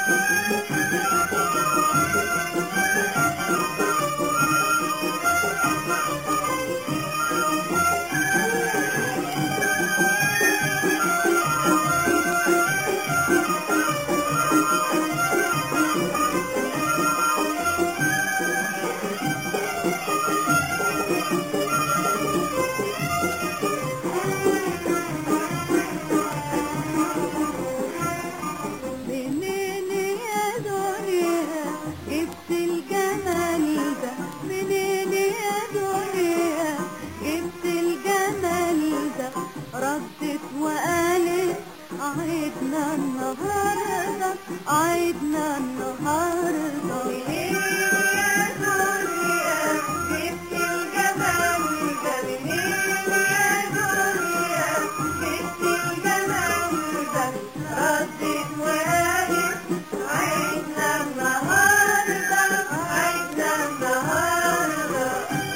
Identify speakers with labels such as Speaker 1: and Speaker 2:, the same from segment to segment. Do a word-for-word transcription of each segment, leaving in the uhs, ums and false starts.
Speaker 1: عيدنا النهارده عيدنا النهارده منين يا دنيا جبت الجمال ده منين يا دنيا جبت الجمال ده ردت وقالت عيدنا النهارده عيدنا النهارده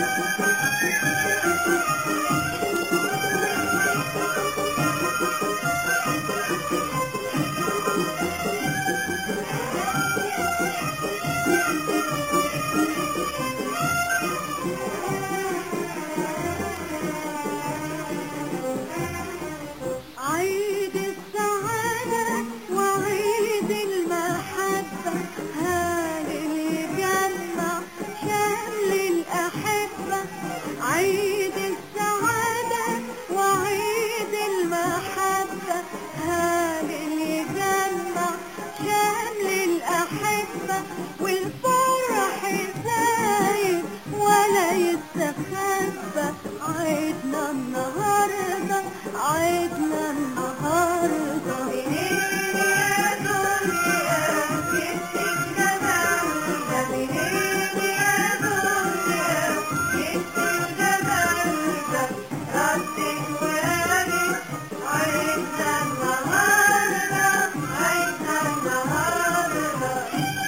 Speaker 1: عيد السعادة وعيد المحبة هالي الجنة شمل الأحبة عيد السعادة وعيد المحبة هالي الجنة شمل الأحبة والفرح زايد ولا يستخبى عيدنا النهارده عيدنا النهارده منين يا دنيا جبت الجمال ده منين يا دنيا جبت الجمال ده ردت وقالت عيدنا النهارده عيدنا النهارده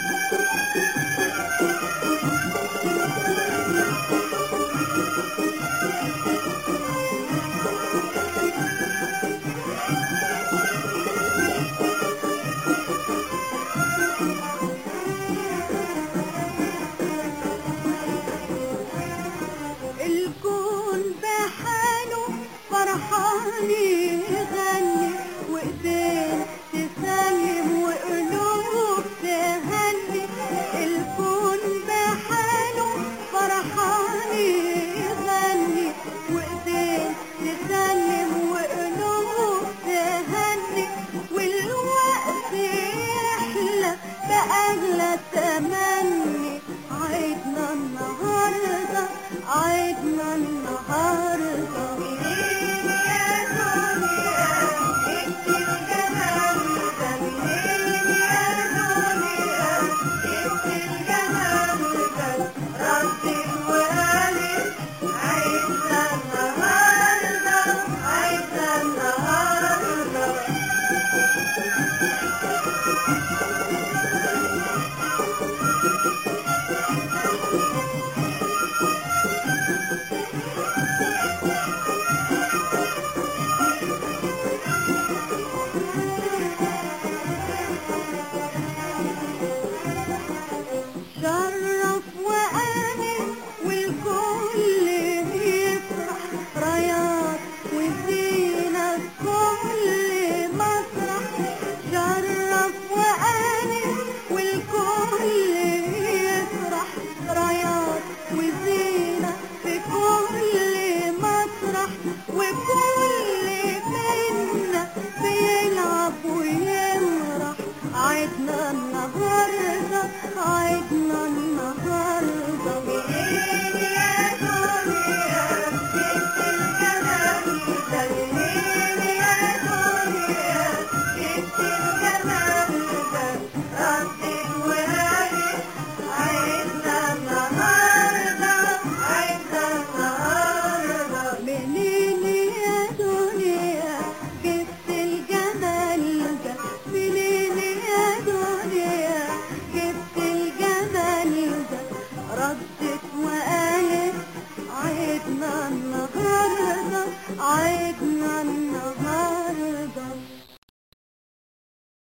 Speaker 1: الكون بحاله فرحان يغني وايدين تسلم وقلوب تهني الكون بحاله فرحان يغني وايدين تسلم وقلوب تهني والوقت يحلى بأغلى تمني عيدنا النهارده عيدنا النهارده منين يا دنيا جبت الجمال ده منين يا دنيا جبت الجمال ده ردت وقالت عيدنا النهارده عيدنا النهارده